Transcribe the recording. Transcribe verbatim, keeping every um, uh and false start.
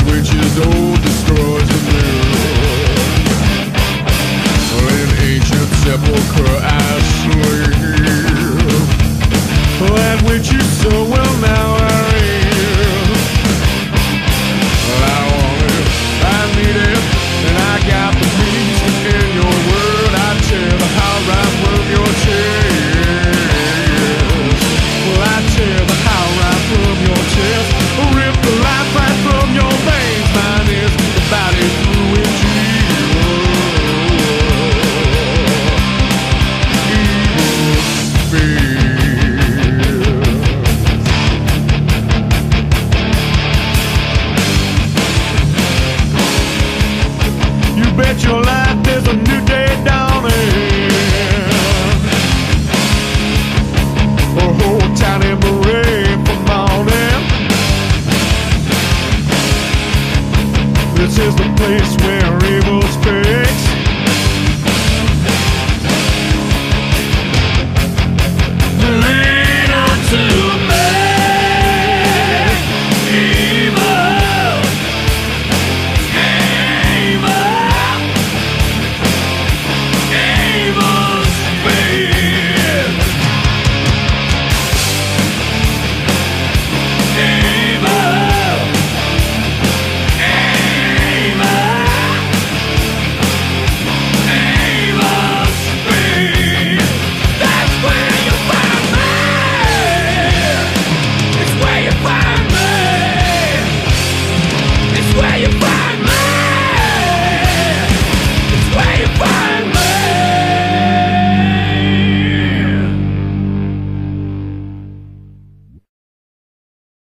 that which is old destroys the new. In ancient sepulchre I sleep, that which is so well now I read. I want it, I need it, and I got the means. In your word I tear the house right from your chest. Well, I tear the house right from your chest, rip the life right from your veins. Mine is the body through in bet your life there's a new day dawning. Oh, hold tight in the rain for morning. This is the place where